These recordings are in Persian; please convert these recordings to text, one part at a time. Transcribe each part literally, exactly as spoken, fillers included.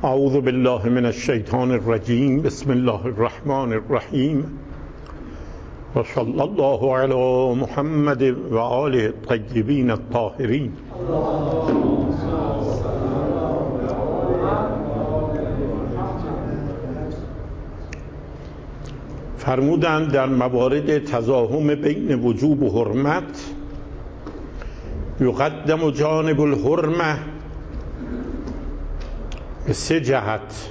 اعوذ بالله من الشیطان الرجیم. بسم الله الرحمن الرحیم و صلی الله علی محمد و آله الطیبین الطاهرین. فرمودند در موارد تزاحم بین وجوب و حرمت یقدم جانب الحرمه به سه جهت.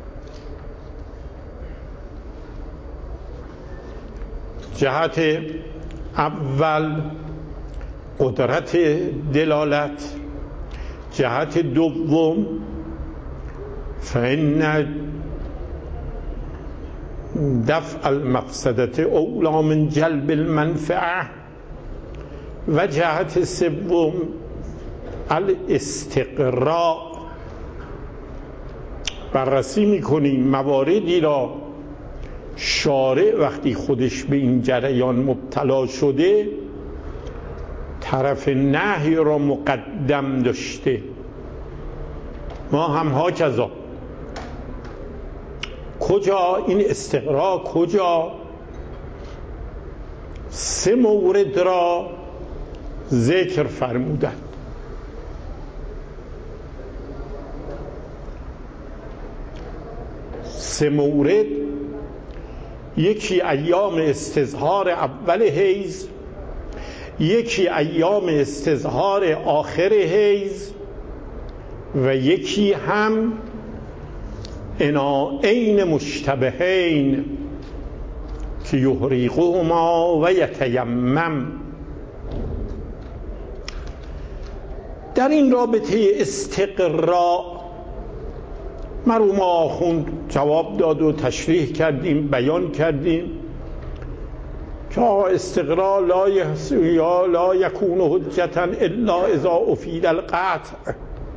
جهت اول قدرت دلالت، جهت دوم فإن دفع المفسدة اولی من جلب المنفعه، و جهت سوم الاستقراء. بررسی میکنیم مواردی را شارع وقتی خودش به این جریان مبتلا شده طرف نهی را مقدم داشته، ما هم هاکذا. کجا این استقراء؟ کجا سه مورد را ذکر فرمودند. سه مورد، یکی ایام استظهار اول حیض، یکی ایام استظهار آخر حیض، و یکی هم اناءین مشتبهین که یحرقهما و یتیمم. در این رابطه استقراء مرحوم آخوند جواب داد و تشریح کردیم، بیان کردیم که استقراء لا یا لا یکون حجتا الا اذا افید القطع.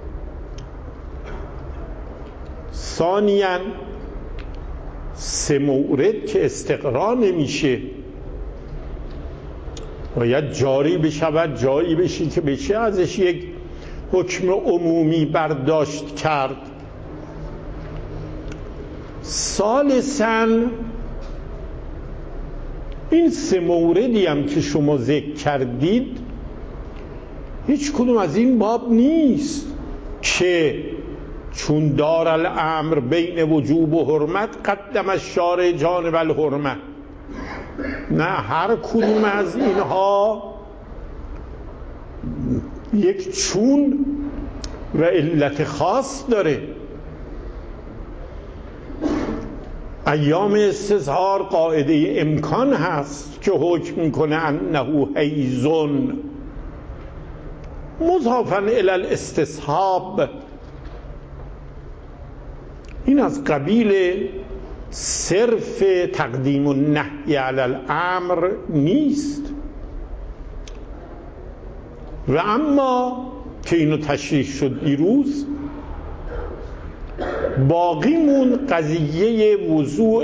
ثانیاً سه مورد که استقراء نمیشه، باید جاری بشود، جایی بشی که بشه ازش یک حکم عمومی برداشت کرد. ثالثاً این سه موردی هم که شما ذکر کردید هیچ کدوم از این باب نیست که چون دار الامر بین وجوب و حرمت قدم الشارع جانب الحرمه. نه، هر کدوم از اینها یک چون و علت خاص داره. ایام استظهار قاعده امکان هست که حکم میکنه انه حیضون مضافاً الی الاستصحاب. این از قبیل صرف تقدیم النهی علی الامر نیست. و اما که اینو تشریح شد دیروز، باقیمون قضیه وضوع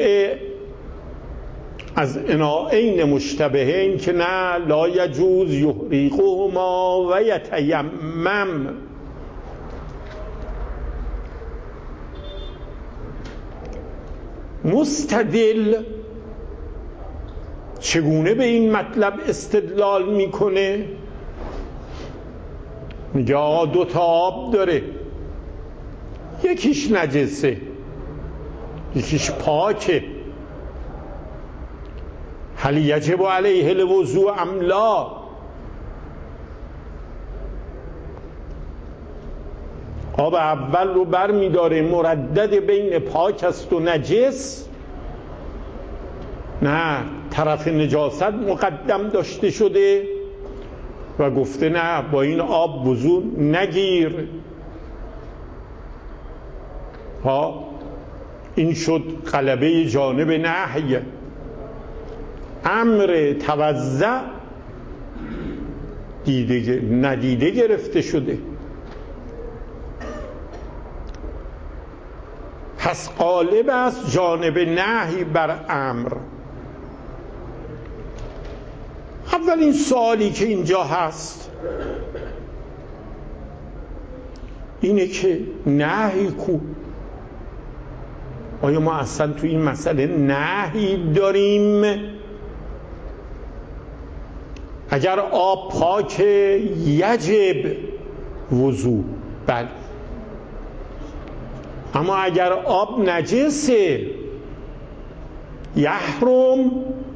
از اناءین مشتبهین که نه لا یجوز یحرقهما و یتیمم. مستدل چگونه به این مطلب استدلال میکنه؟ میگه آقا دو تا آب داره، یکیش نجسه یکیش پاکه. هل یجب علیه الوضوء ام لا؟ آب اول رو بر میداره، مردد بین پاک است و نجس. نه، طرف نجاست مقدم داشته شده و گفته نه با این آب وضو نگیر. ها، این شد غلبه جانب نهی. امر توضع دیده ندیده گرفته شده. پس غالب است جانب نهی بر امر. اولین سوالی که اینجا هست اینه که نهی کو؟ آیا ما اصلا تو این مسئله نهی داریم؟ اگر آب پاک یجب وضو، بله، اما اگر آب نجسه یحرم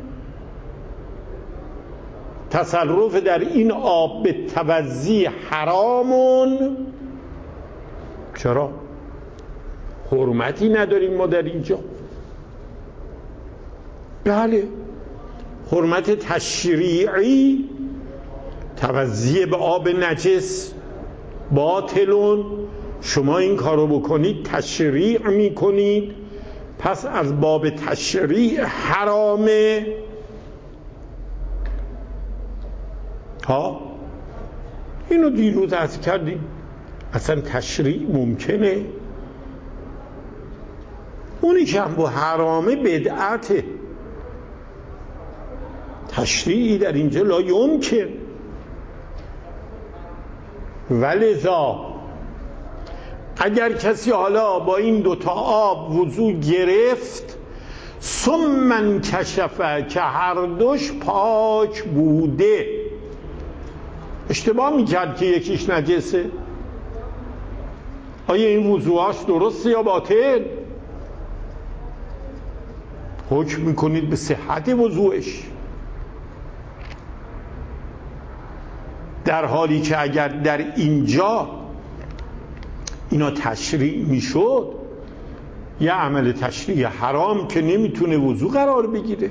تصرف در این آب به توضی حرامون. چرا؟ حرمتی نداریم ما در اینجا؟ بله، حرمت تشریعی توضی به آب نجس باطلون. شما این کارو بکنید تشریع میکنید، پس از باب تشریع حرامه. ها اینو دیروز عرض کردیم، اصلا تشریع ممکنه، اونی که هم با حرامه بدعته. تشریعی در اینجا لا یمکن. ولذا اگر کسی حالا با این دوتا آب وضو گرفت ثم انکشف که هر دوش پاک بوده، اشتباه میکرد که یکیش نجسه، آیا این وضوهاش درسته یا باطل؟ حکم میکنید به صحت وضوعش، در حالی که اگر در اینجا اینا تشریع میشد، یه عمل تشریع حرام که نمیتونه وضو قرار بگیره.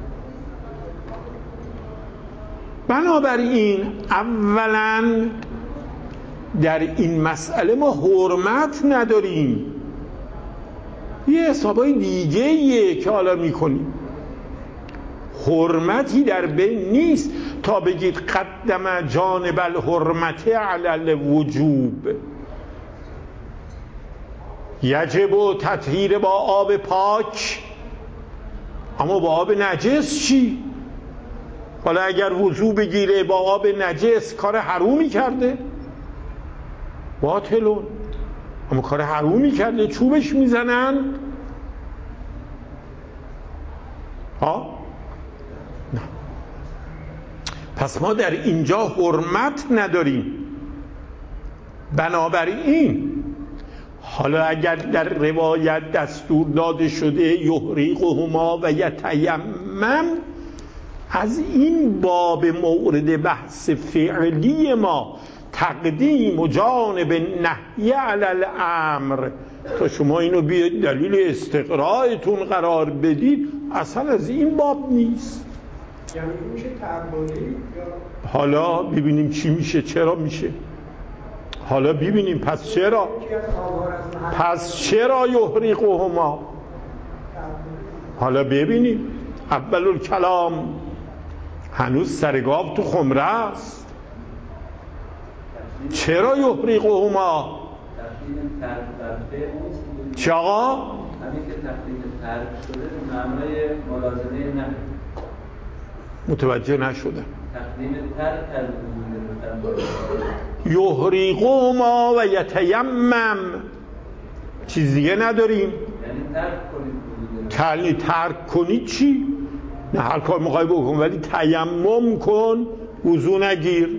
بنابراین اولا در این مسئله ما حرمت نداریم، یه حسابای دیگه یه که حالا میکنیم، حرمتی در بین نیست تا بگید قدم جانب الحرمت علی الوجوب. یجب و تطهیر با آب پاک، اما با آب نجس چی؟ حالا اگر وضو بگیره با آب نجس کار حرومی کرده؟ باطلون، اما کار حرومی کرده، چوبش میزنن؟ ها؟ نه. پس ما در اینجا حرمت نداریم. بنابراین حالا اگر در روایت دستور داده شده یحرقهما و یتیمم، از این باب مورد بحث فعلی ما تقدیم و جانب نهی علی الامر، تا شما اینو بیاید دلیل استقرایتون قرار بدید، اصلا از این باب نیست. یعنی میشه تعبدی یا حالا ببینیم چی میشه، چرا میشه، حالا ببینیم. پس چرا پس چرا یحرقهما؟ حالا ببینیم. اول الکلام هنوز سرگاب تو خمره است. چرا یحرقهما؟ چه آقا؟ همین که تقدیم ترک شده به معنای ملازمه نه. متوجه نشدم. تقدیم ترک از یحرقهما و یتیمم، چیز دیگه نداریم. یعنی ترک کنید. تلی ترک کنید چی؟ نه، هر کار میخوای بکن ولی تیمم کن، وضو نگیر.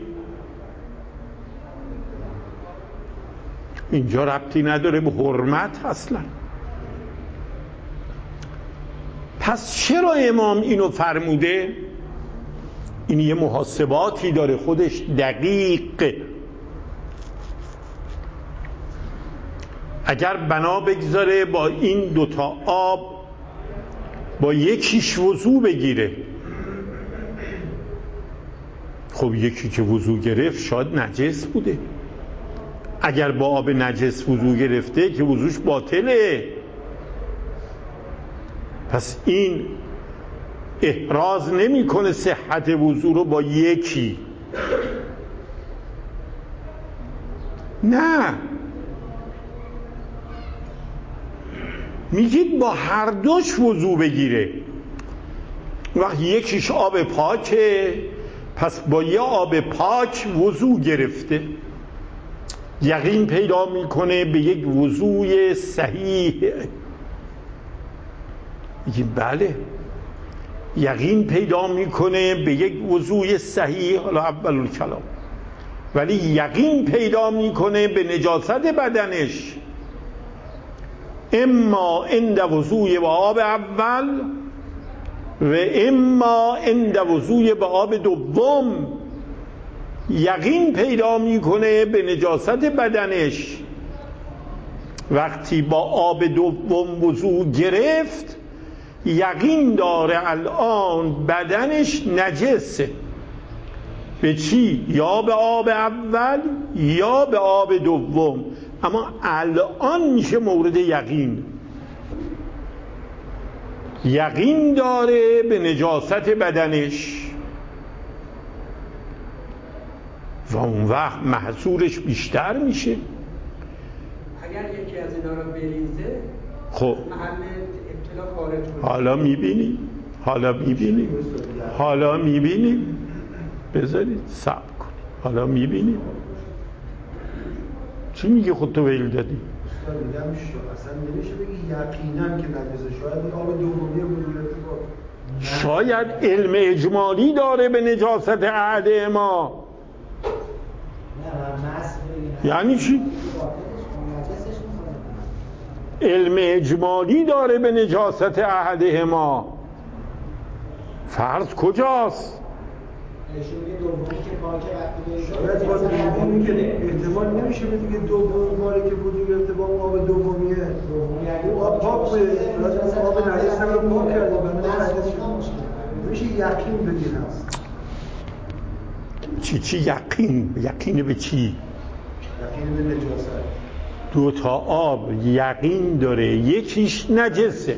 اینجا ربطی نداره به حرمت اصلا. پس چرا امام اینو فرموده؟ این یه محاسباتی داره خودش دقیق. اگر بنا بگذاره با این دوتا آب با یکیش وضو بگیره، خب یکی که وضو گرفت شاید نجس بوده. اگر با آب نجس وضو گرفته که وضوش باطله، پس این احراز نمیکنه صحت وضو رو با یکی. نه، میگید با هر دوش وضو بگیره. وقتی یکیش آب پاکه، پس با یه آب پاک وضو گرفته، یقین پیدا میکنه به یک وضوی صحیح. میگیم بله، یقین پیدا میکنه به یک وضوء صحیح، حالا اول الکلام، ولی یقین پیدا میکنه به نجاست بدنش، اما عند وضوء به آب اول و اما عند وضوء به آب دوم. یقین پیدا میکنه به نجاست بدنش وقتی با آب دوم وضوء گرفت، یقین داره الان بدنش نجسه. به چی؟ یا به آب اول یا به آب دوم، اما الان میشه مورد یقین. یقین داره به نجاست بدنش و اون وقت محصورش بیشتر میشه. اگر یکی از اینا رو بریزه خب محل ابتلا خارج کنه، حالا میبینیم حالا میبینیم حالا میبینیم بذارید صبر کن، حالا میبینیم. چی میگه خودتو ویل دادی؟ استاد میگم اصلا نمیشه بگی یقینا که نجسه، شاید آب دومی وضوء اتفاق، شاید علم اجمالی داره به نجاست عهد ما. یعنی چی؟ علم اجمالی داره به نجاست عهد ما. فرض کجاست؟ شاید با دومی که احتمال نمیشه به دیگه دوم باری که وضوء ارتباط آب دومیه آب پاک به آب نجس رو پاک کرده بنده نجس شد، میشه یقین بگیر هست. چی چی یقین؟ یقین به چی؟ یقین به نجاست. دو تا آب یقین داره، یکیش نجسه،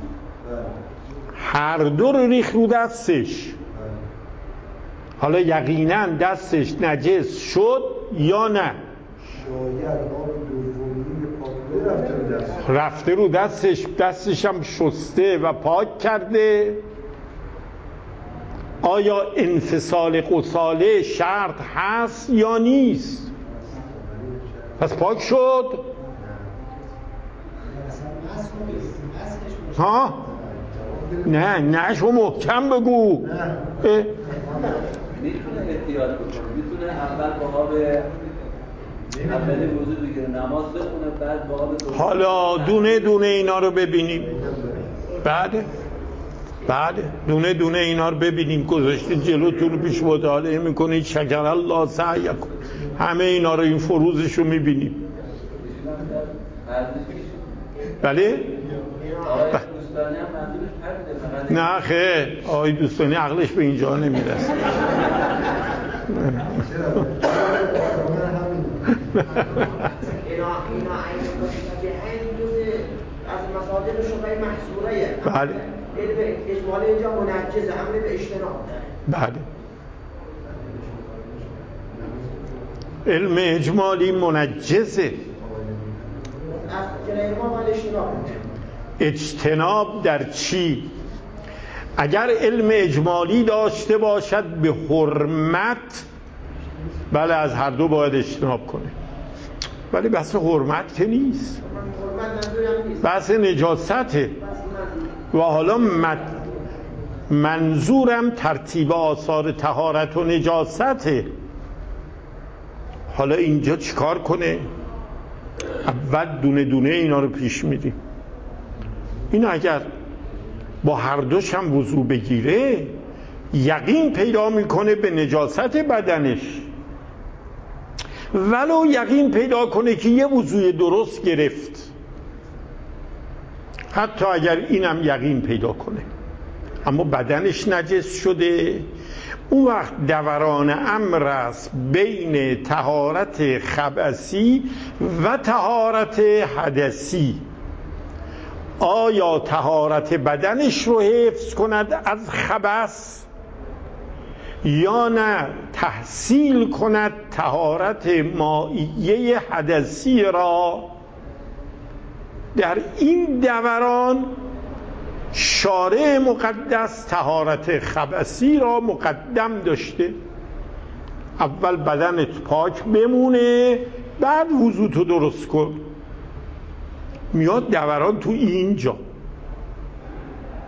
هر دو رو ریخ رو دستش، حالا یقینا دستش نجس شد یا نه؟ شاید آب دومی پاک رفته رو دستش، رفته رو دستش، دستش هم شسته و پاک کرده. آیا انفصال غساله شرط هست یا نیست؟ پس پاک شد؟ ها؟ نه نه شو محکم بگو. میتونه احتیاط بکنه، میتونه اول با آب اولی وضو بگیره، نماز بخونه، بعد با آب دوم. حالا دونه دونه اینا رو ببینیم. بعد بعد دونه دونه اینا رو ببینیم. گذاشتید جلوتون پیش مطالعه میکنید، شکر الله سعیکم، همه اینا رو، این فروزش رو میبینیم. بله؟ دوستانی هم منظورش همینه، نه خیر، آقای دوستانی عقلش به اینجا نمیرسه. از مصادر شبهه محصوره. بله. علم اجمالی اینجا منجزه، امر به اجتناب. بله. علم اجمالی منجزه. از جلال ما باید اجتناب. اجتناب در چی؟ اگر علم اجمالی داشته باشد به حرمت، بله از هر دو باید اجتناب کنه، ولی بحث حرمت که نیست، بحث نجاسته. و حالا منظورم ترتیب آثار طهارت و نجاسته. حالا اینجا چیکار کنه؟ اول دونه دونه اینا رو پیش میدیم. این اگر با هر دوش هم وضو بگیره، یقین پیدا میکنه به نجاست بدنش، ولو یقین پیدا کنه که یه وضوی درست گرفت، حتی اگر اینم یقین پیدا کنه اما بدنش نجس شده، اون وقت دوران امر است بین طهارت خبثی و طهارت حدثی. آیا طهارت بدنش رو حفظ کند از خبث یا نه تحصیل کند طهارت مائیه حدثی را؟ در این دوران شارع مقدس طهارت خبثی را مقدم داشته. اول بدنت پاک بمونه، بعد وضو تو درست کن. میاد دوران تو اینجا.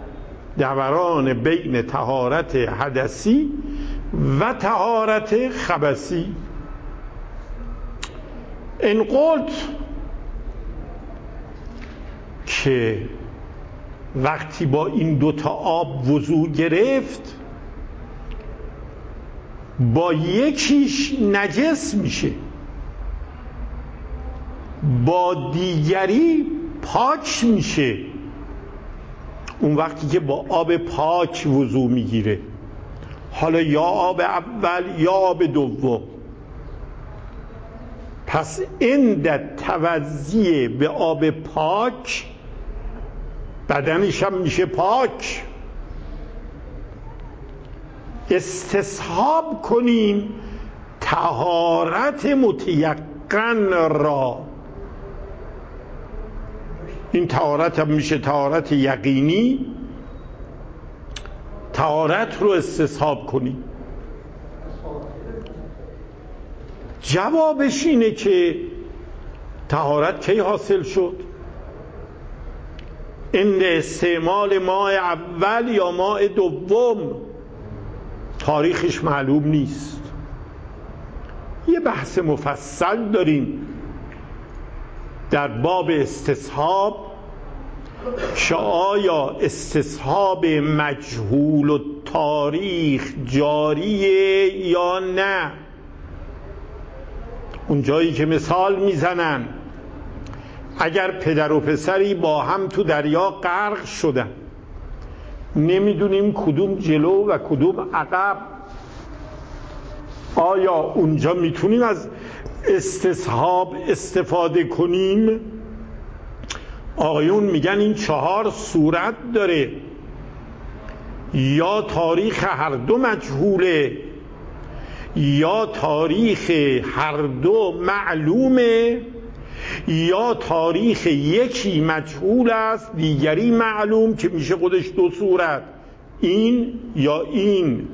دوران بین طهارت حدثی و طهارت خبثی. این قلت که وقتی با این دوتا آب وضو گرفت، با یکیش نجس میشه، با دیگری پاک میشه. اون وقتی که با آب پاک وضو میگیره، حالا یا آب اول یا آب دوم. پس عند توضیح به آب پاک بدنش هم میشه پاک. استصحاب کنیم طهارت متیقن را. این طهارت هم میشه طهارت یقینی. طهارت رو استصحاب کنیم. جوابش اینه که طهارت کی حاصل شد؟ عند استعمال ماء اول یا ماء دوم. تاریخش معلوم نیست. یه بحث مفصل داریم در باب استصحاب که آیا استصحاب مجهول و تاریخ جاریه یا نه. اون جایی که مثال میزنن اگر پدر و پسری با هم تو دریا غرق شدن، نمیدونیم کدوم جلو و کدوم عقب، آیا اونجا میتونیم از استصحاب استفاده کنیم؟ آقایون میگن این چهار صورت داره: یا تاریخ هر دو مجهوله، یا تاریخ هر دو معلومه، یا تاریخ یکی مجهول است دیگری معلوم، که میشه خودش دو صورت، این یا این.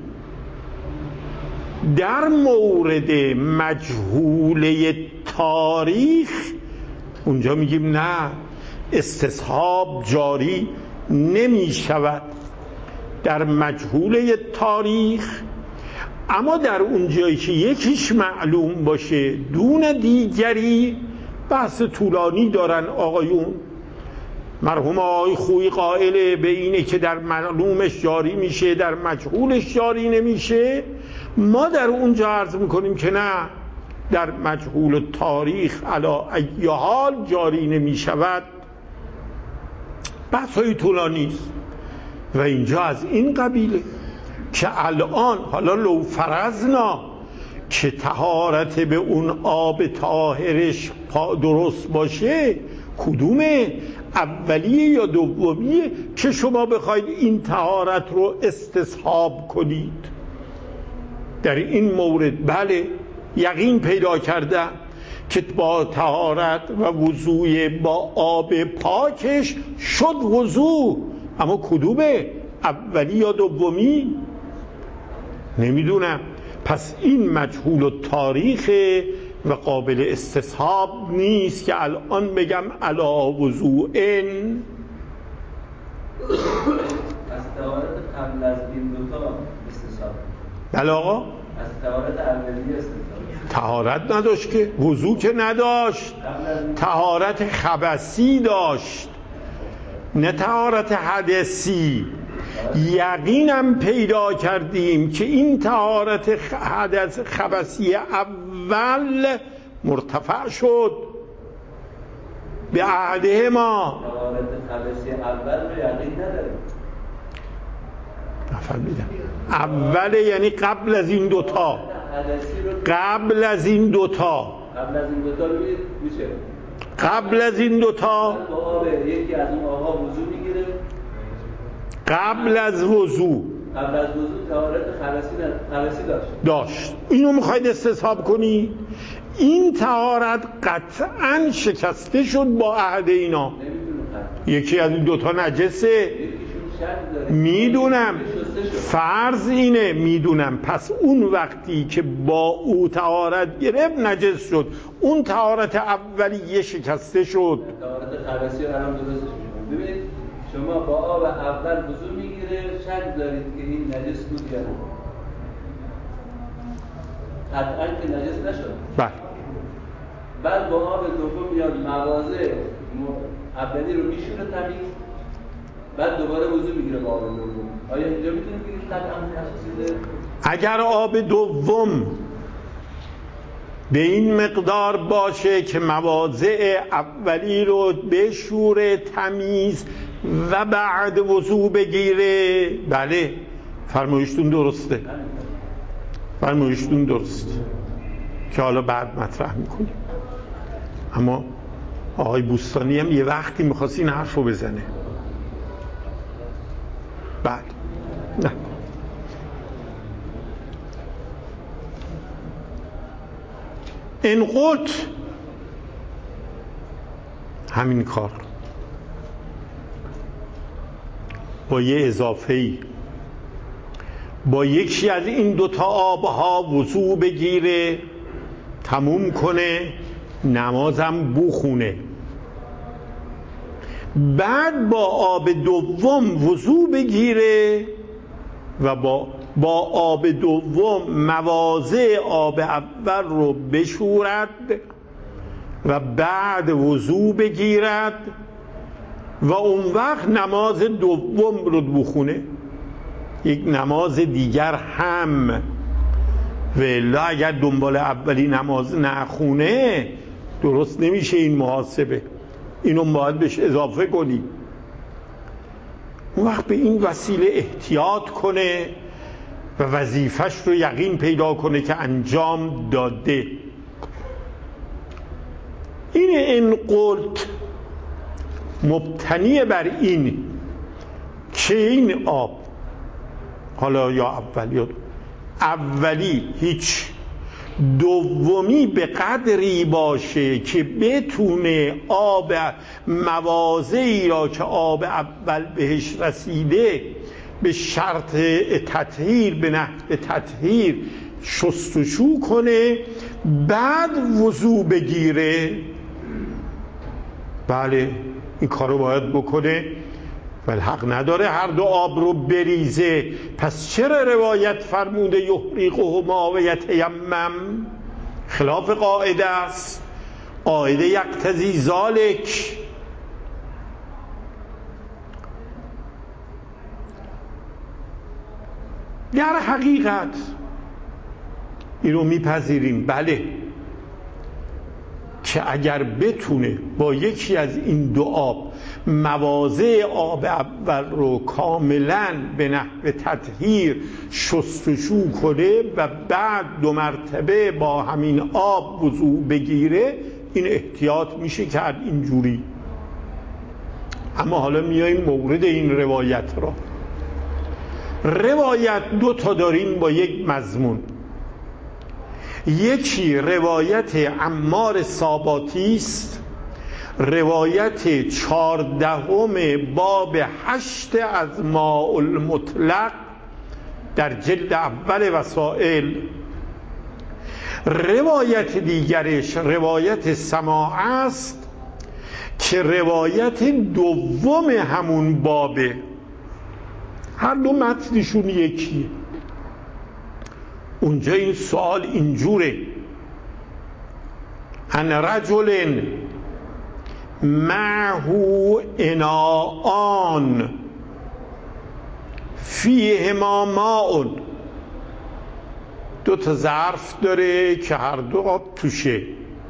در مورد مجهوله تاریخ اونجا میگیم نه، استصحاب جاری نمی شود در مجهوله تاریخ. اما در اونجایی که یکیش معلوم باشه دون دیگری، بحث طولانی دارن آقایون. مرحوم آقای خویی قائل به اینه که در معلومش جاری میشه، در مجهولش جاری نمیشه. ما در اونجا عرض میکنیم که نه، در مجهول تاریخ علا ای حال جاری نمیشود. بحث های طولانی است و اینجا از این قبیله که الان حالا لو فرضنا که طهارت به اون آب طاهرش درست باشه، کدومه؟ اولیه یا دومیه که شما بخواید این طهارت رو استصحاب کنید؟ در این مورد بله، یقین پیدا کردن که با طهارت و وضوء با آب پاکش شد وضوء. اما کدومه؟ اولی یا دومی؟ نمیدونم. پس این مجهول التاریخه و قابل استصحاب نیست که الان بگم علا وضوئن. از طهارت قبل از این دوتا استصحاب. بله آقا، از طهارت اولیه استصحاب. طهارت نداشت که، وضو که نداشت، طهارت خبثی داشت نه طهارت حدثی. یقینم پیدا کردیم که این طهارت حدث خبثی اول مرتفع شد به عهده ما. طهارت خبثی اول رو یقین نداریم. نفهمیدم. اول یعنی قبل از این دوتا، قبل از این دوتا قبل از این دوتا ببینید میشه قبل از این دوتا با آب یکی از اون آبها وضو میگیره. قبل از وضو قبل از وضو طهارت خبثی داشت داشت اینو میخواید استصحاب کنی؟ این طهارت قطعا شکسته شد با عهد اینا. یکی از این دوتا نجسه، میدونم، فرض اینه، میدونم. پس اون وقتی که با او طهارت گرفت نجس شد، اون طهارت اولیه شکسته شد. طهارت خبثی رو الان درستش می‌کنم. ببینید شما با آب اول وضو میگیره، شک دارید که این نجس بود یا نه؟ قطعا که نجس نشد. بله. بعد با آب دوم میاد مواضع اولی رو میشونه تمیز، بعد دوباره وضو میگیره با آب دوم. آیا اینجا میتونیم بگید قطعا تشخیص؟ اگر آب دوم به این مقدار باشه که مواضع اولی رو بشوره تمیز و بعد وضو بگیره، بله فرمایشتون درسته، فرمایشتون درسته که حالا بعد مطرح میکنیم. اما آقای بوستانی هم یه وقتی میخواست این حرف رو بزنه. بعد نه این قلت همین کار با یه اضافه‌ای با یکی از این دوتا آبها وضو بگیره، تموم کنه، نمازم بخونه، بعد با آب دوم وضو بگیره و با با آب دوم مواضع آب اول رو بشورد و بعد وضو بگیرد و اون وقت نماز دوم رو بخونه، یک نماز دیگر هم. والا اگر دنبال اولی نماز نخونه درست نمیشه این محاسبه، اینو باید بهش اضافه کنی. اون وقت به این وسیله احتیاط کنه و وظیفش رو یقین پیدا کنه که انجام داده. این این قلت مبتنی بر این که این آب، حالا یا اول یا اولی هیچ، دومی به قدری باشه که بتونه آب مواضعی را که آب اول بهش رسیده به شرط تطهیر، به نحو تطهیر شستشو کنه، بعد وضو بگیره. بله این کارو باید بکنه، ولی حق نداره هر دو آب رو بریزه. پس چرا روایت فرموده یحرقهما و یتیمم؟ خلاف قاعده است. قاعده یقتضی ذالک. در حقیقت اینو میپذیریم، بله، که اگر بتونه با یکی از این دو آب مواضع آب اول رو کاملا به نحو تطهیر شستشو کنه و بعد دو مرتبه با همین آب وضو بگیره، این احتیاط میشه کرد اینجوری. اما حالا میاییم مورد این روایت را. روایت دو تا داریم با یک مضمون. یکی روایت عمار ساباتی است، روایت چهاردهم باب هشت از ماء المطلق در جلد اول وسائل. روایت دیگرش روایت سماع است که روایت دوم همون بابه، هر دو متنشون یکیه. اونجا این سوال اینجوره: ان رجل معه اناءان فیهما ماء، دو تا ظرف داره که هر دو آب توشه،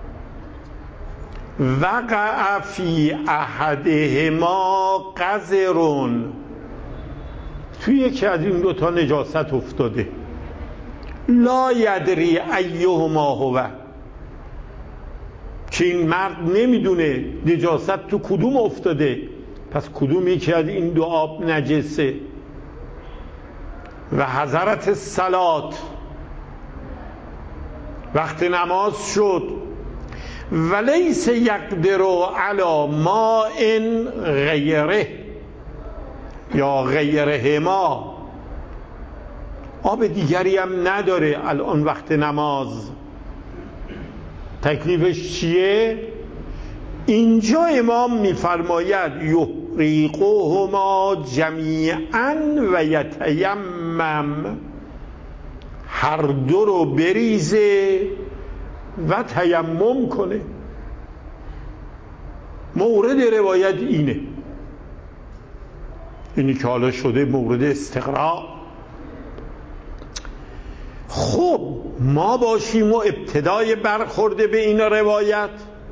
وقع فی احدهما قذر، توی یکی از این دو تا نجاست افتاده، لا یدری ایهما هو، که این مرد نمیدونه نجاست تو کدوم افتاده، پس کدوم یکی از این دو آب نجسه. و حضرت الصلات، وقت نماز شد، ولیس یقدر علی ماء غیره یا غیرهما، آب دیگری هم نداره الان وقت نماز. تکلیفش چیه؟ اینجا امام میفرماید یفریقهما جمیعا و یتیمم، هر دو رو بریزه و تیمم کنه. مورد روایت اینه، اینی که حالا شده مورد استقراء. خب ما باشیم و ابتدای برخورده به این روایت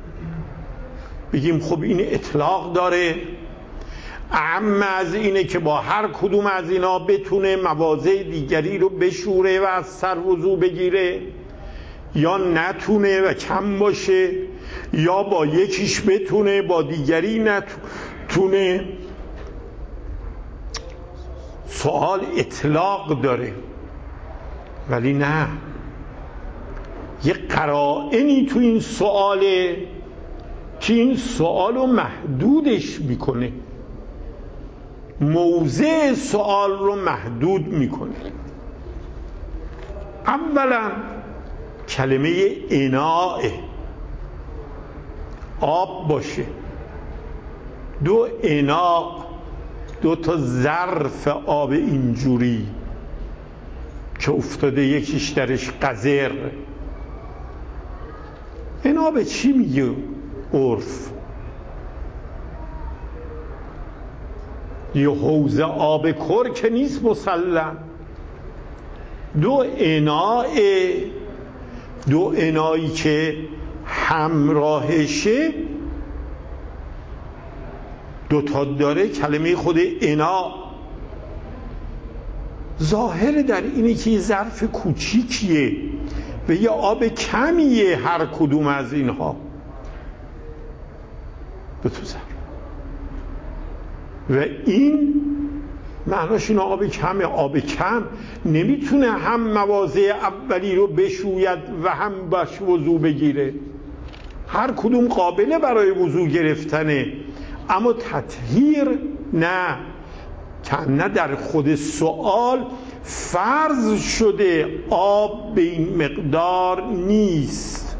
بگیم خب این اطلاق داره، اعم از اینه که با هر کدوم از اینا بتونه مواضع دیگری رو بشوره و از سر وضو بگیره، یا نتونه و کم باشه، یا با یکیش بتونه با دیگری نتونه. سوال اطلاق داره، ولی نه، یه قرائنی تو این سواله که این سوال رو محدودش میکنه، موضع سوال رو محدود میکنه. اولا کلمه اناء، آب باشه، دو اناء، دو تا ظرف آب اینجوری که افتاده یکیش درش قذر. اناء به چی میگه عرف؟ یه حوض آب کر که نیست مسلم. دو اناء، دو انایی که همراهشه دو تا داره. کلمه خود انا ظاهر در اینه که یه ظرف کوچیکیه و یه آب کمیه هر کدوم از اینها دو تا ظرف، و این معناش اینه آب کمه. آب کم نمیتونه هم مواضع اولی رو بشوید و هم باش وضو بگیره، هر کدوم قابله برای وضو گرفتنه، اما تطهیر نه. کنه در خود سوال فرض شده آب به این مقدار نیست.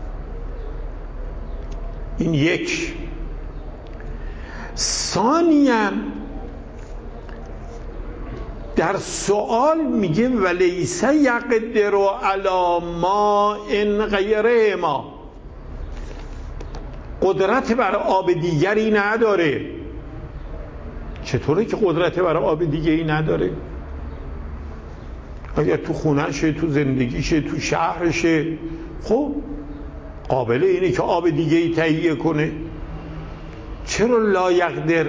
این یک. ثانیاً در سوال میگه ولیس یقدر علی ماء غیره ما، قدرت بر آب دیگری نداره. چطوره که قدرت بر آب دیگری نداره؟ اگر تو خونهشه، تو زندگیشه، تو شهرشه، خب قابل اینه که آب دیگری تهیه کنه. چرا لا یقدر؟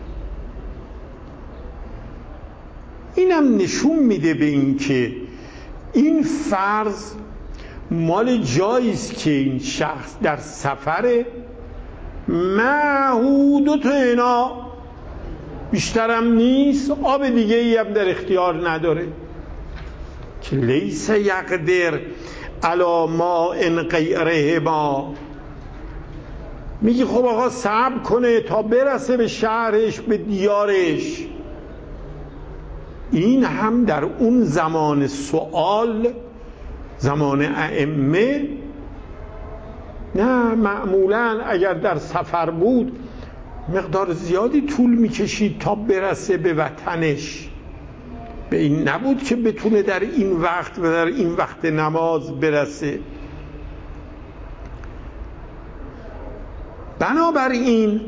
اینم نشون میده به این که این فرض مال جاییست که این شخص در سفره، معهود تو اینا بیشترم نیست، آب دیگه ای هم در اختیار نداره، که لیس یقدر علی ماء غیره ما. میگه خب آقا صبر کنه تا برسه به شهرش، به دیارش. این هم در اون زمان سوال، زمان ائمه، نه معمولا اگر در سفر بود مقدار زیادی طول میکشید تا برسه به وطنش. به این نبود که بتونه در این وقت و در این وقت نماز برسه. بنابراین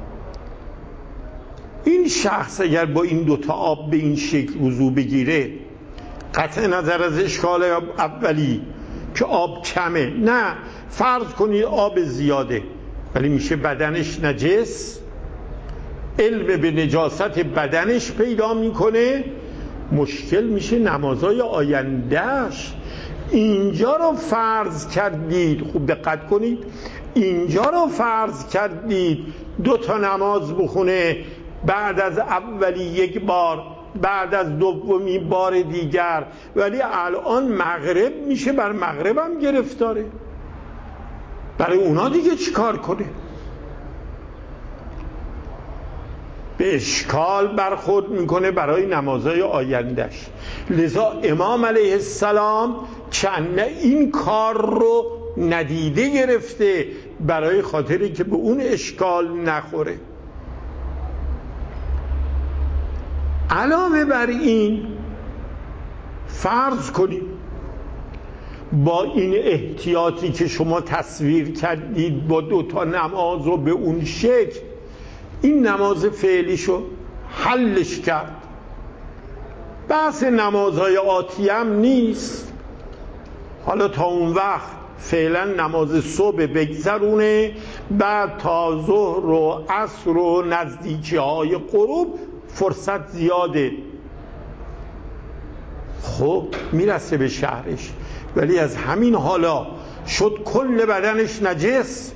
این شخص اگر با این دوتا آب به این شکل وضو بگیره، قطع نظر از اشکال اولی که آب کمه، نه فرض کنید آب زیاده ولی میشه بدنش نجس، علم به نجاست بدنش پیدا میکنه، مشکل میشه نمازهای آیندهش. اینجا رو فرض کردید، خوب دقت کنید، اینجا رو فرض کردید دو تا نماز بخونه، بعد از اولی یک بار، بعد از دومی بار دیگر، ولی الان مغرب میشه، بر مغرب هم گرفتاره. برای اونا دیگه چی کار کنه؟ به اشکال برخورد میکنه برای نمازهای آیندهش. لذا امام علیه السلام چند این کار رو ندیده گرفته برای خاطری که به اون اشکال نخوره. علاوه بر این فرض کنیم با این احتیاطی که شما تصویر کردید با دو تا نماز و به اون شکل این نماز فعلیشو حلش کرد. بحث نمازهای آتی هم نیست، حالا تا اون وقت فعلا نماز صبح بگذرونه، بعد تا ظهر و عصر و نزدیکی های غروب فرصت زیاده. خب میرسه به شهرش، ولی از همین حالا شد کل بدنش نجس.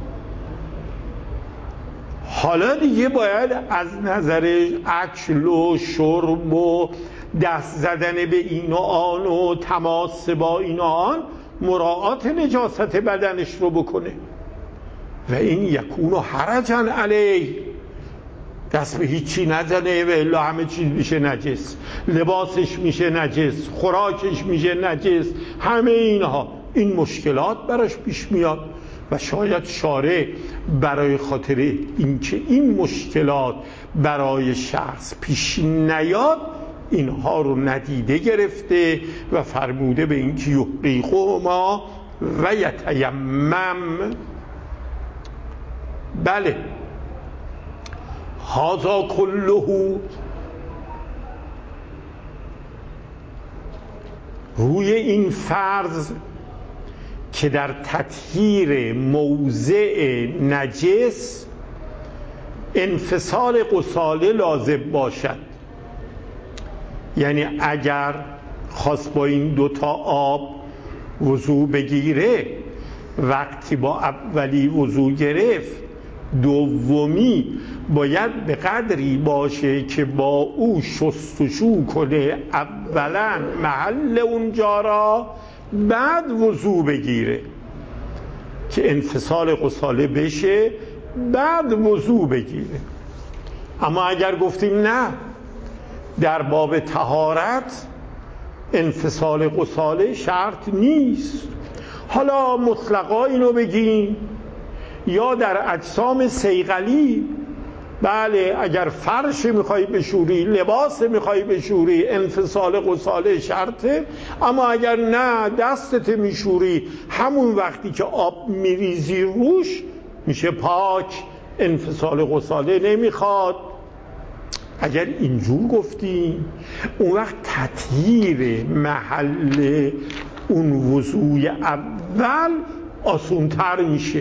حالا دیگه باید از نظر اکل و شرب و دست زدن به این و آن و تماس با این و آن مراعات نجاست بدنش رو بکنه. و این یکون حرجا علیه، دست به هیچی نزنه و الا همه چیز میشه نجس، لباسش میشه نجس، خوراکش میشه نجس، همه اینها این مشکلات براش پیش میاد. و شاید شارع برای خاطر اینکه این مشکلات برای شخص پیش نیاد اینها رو ندیده گرفته و فرموده به اینکه یحریقهما و یتیمم. بله هذا کله روی این فرض که در تطهیر موضع نجس انفصال غساله لازم باشد. یعنی اگر خواست با این دوتا آب وضو بگیره، وقتی با اولی وضو گرفت دومی باید به قدری باشه که با او شستشو کنه اولا محل اونجا را، بعد وضو بگیره که انفصال غساله بشه، بعد وضو بگیره. اما اگر گفتیم نه، در باب طهارت انفصال غساله شرط نیست، حالا مطلقا اینو بگیم، یا در اجسام صیقلی، بله اگر فرش میخوای بشوری، لباس میخوای بشوری، انفصال غساله شرطه. اما اگر نه دستت میشوری، همون وقتی که آب میریزی روش میشه پاک، انفصال غساله نمیخواد. اگر اینجور گفتیم اون وقت تطهیر محل اون وضوی اول آسونتر میشه.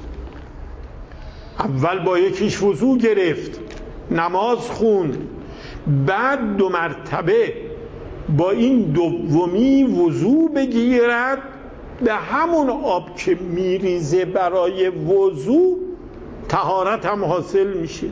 اول با یکیش وضو گرفت، نماز خوند، بعد دو مرتبه با این دومی وضو بگیرد، به همون آب که میریزه برای وضو طهارت هم حاصل میشه.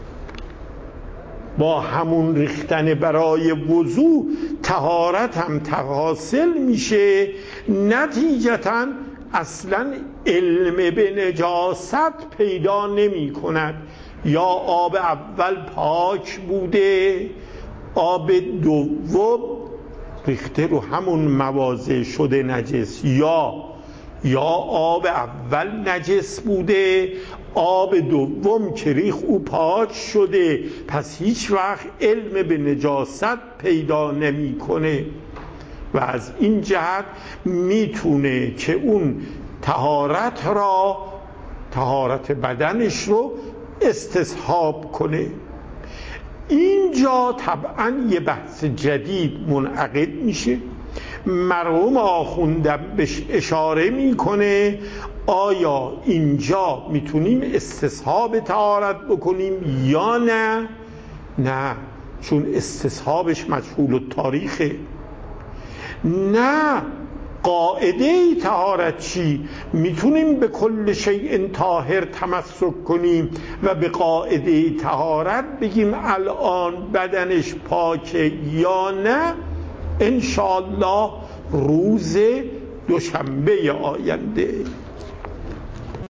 با همون ریختن برای وضو طهارت هم حاصل میشه. نتیجتاً اصلا علم به نجاست پیدا نمی کند. یا آب اول پاک بوده، آب دوم ریخته رو همون مواضع شده نجس، یا یا آب اول نجس بوده، آب دوم که ریخ او پاک شده، پس هیچ وقت علم به نجاست پیدا نمی کنه. و از این جهت میتونه که اون طهارت را، طهارت بدنش رو استصحاب کنه. اینجا طبعا یه بحث جدید منعقد میشه. مرحوم آخوندم بهش اشاره میکنه آیا اینجا میتونیم استصحاب طهارت بکنیم یا نه؟ نه، چون استصحابش مجهول التاریخه. نه، قاعده طهارت چی؟ میتونیم به کل شیء طاهر تمسک کنیم و به قاعده طهارت بگیم الان بدنش پاکه یا نه؟ انشاءالله روز دوشنبه آینده.